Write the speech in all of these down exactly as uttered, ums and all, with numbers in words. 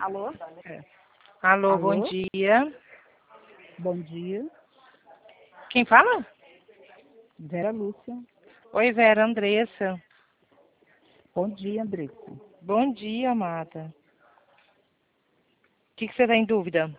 Alô? É. Alô, bom Alô? dia. Bom dia. Quem fala? Vera Lúcia. Oi, Vera, Andressa. Bom dia, Andressa. Bom dia, amada. O que, que você tá em dúvida?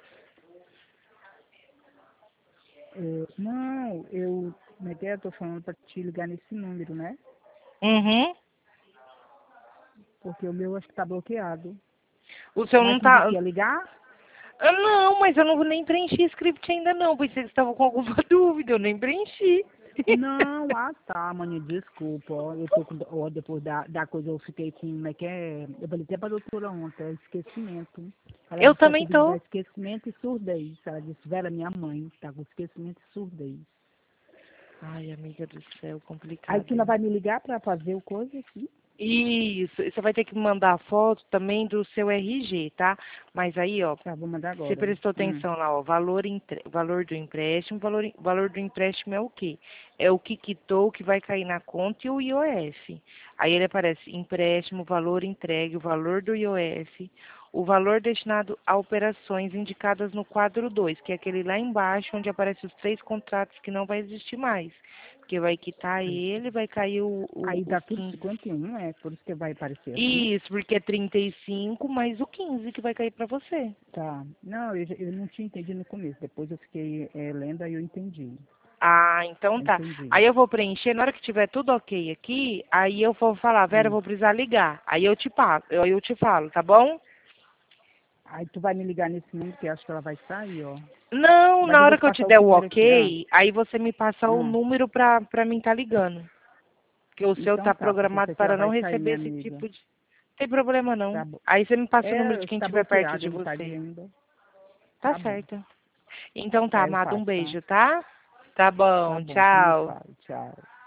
É, não, eu, como é que é? Eu tô falando pra te ligar nesse número, né? Uhum. Porque o meu acho que tá bloqueado. O seu Mas não me disse tá... que ia ligar? Ah, não, mas eu não vou nem preencher script ainda não. Pensei que você estava com alguma dúvida, eu nem preenchi. Não, ah tá, mãe, desculpa, ó, eu tô com, ó, depois da, da coisa eu fiquei com, como é que é, eu falei até pra doutora ontem, é esquecimento. Ela Eu disse que é também comigo dá tô. esquecimento e surdez. Ela disse, Vera, minha mãe, tá com esquecimento e surdez. Ai, amiga do céu, Aí tu não complicado. vai me ligar pra fazer o coisa assim? Isso, e você vai ter que me mandar a foto também do seu R G, tá? Mas aí, ó, Tá, vou mandar você agora. prestou Hum. atenção lá, ó, valor, entre... valor do empréstimo, valor... valor do empréstimo é o quê? É o que quitou, o que vai cair na conta e o I O F. Aí ele aparece empréstimo, valor entregue, o valor do I O F, o valor destinado a operações indicadas no quadro dois, que é aquele lá embaixo onde aparecem os três contratos que não vai existir mais. Porque vai quitar ele, vai cair o, o, Aí os dá tudo quinze. cinquenta e um, é por isso que vai aparecer assim? Isso, porque é trinta e cinco mais o quinze que vai cair para você. Tá. Não, eu, já- eu não tinha entendido no começo. Depois eu fiquei é, lendo e eu entendi. Ah, então Eu tá. entendi. Aí eu vou preencher, na hora que tiver tudo ok aqui, aí eu vou falar, Vera, eu Hum. vou precisar ligar. Aí eu te passo, eu, eu te falo, tá bom? Aí tu vai me ligar nesse número que eu acho que ela vai sair, ó. Não, Mas na eu vou hora te que eu te passar der outro o número aqui. Ah, ok, aí você me passa o ah. número pra, pra mim tá ligando. Porque o seu Então tá tá, porque eu programado sei que ela para não vai sair, receber minha esse amiga. tipo de... Não tem problema Tá não. bom. Aí você me passa o número de É, quem tá estiver perto bloqueado, de eu não sabia você. ainda. Tá Tá bom. certo. Então tá, Tá, eu amado, um passo, tá? beijo, tá? Tá Tá bom, bom, tu me tchau. fala. Tchau.